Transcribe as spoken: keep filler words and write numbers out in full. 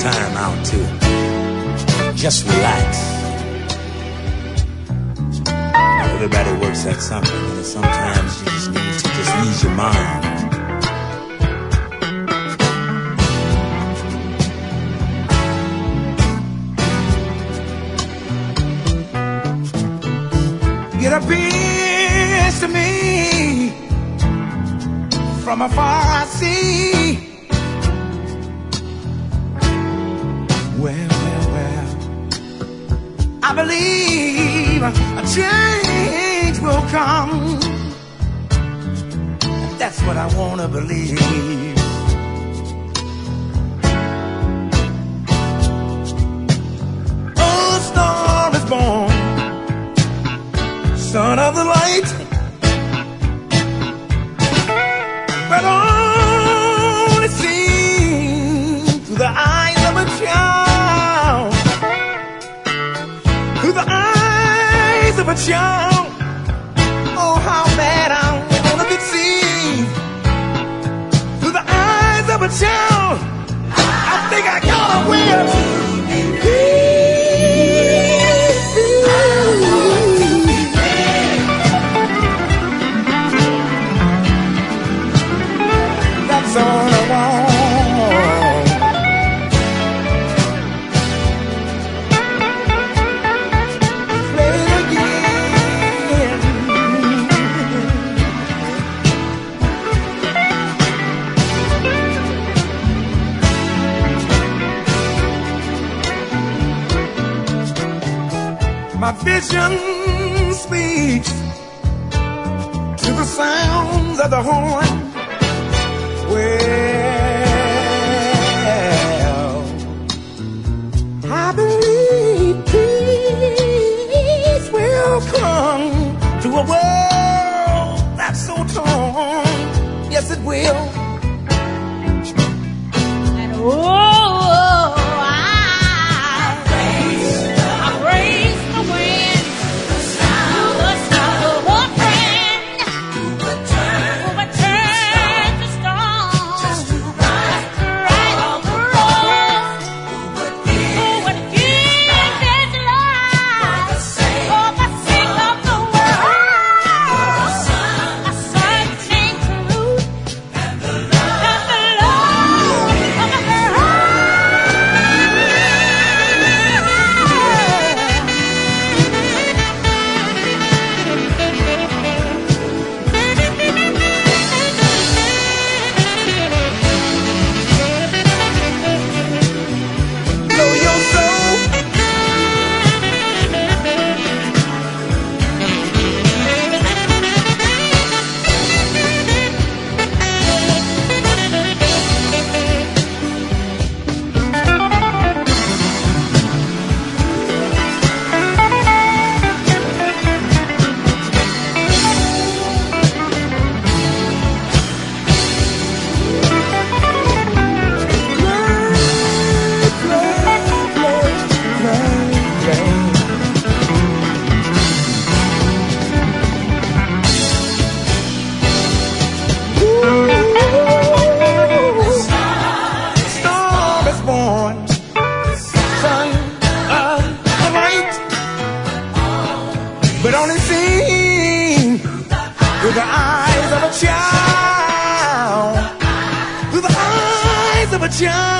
time out to just relax. Everybody works at something, and sometimes you just need to just ease your mind. It appears to me from afar I see. Well, well, well, I believe a change will come. That's what I want to believe. Oh, a star is born, son of the light, but only seen through the eyes of a child, through the eyes of a child. Oh, how bad I wanna be seen through the eyes of a child. I think I got a will. That's all I want. Play it again. My vision speaks to the sounds of the horn. Well, I believe peace will come to a world that's so torn. Yes, it will. And oh, but only seen through the eyes of a child, through the eyes of a child.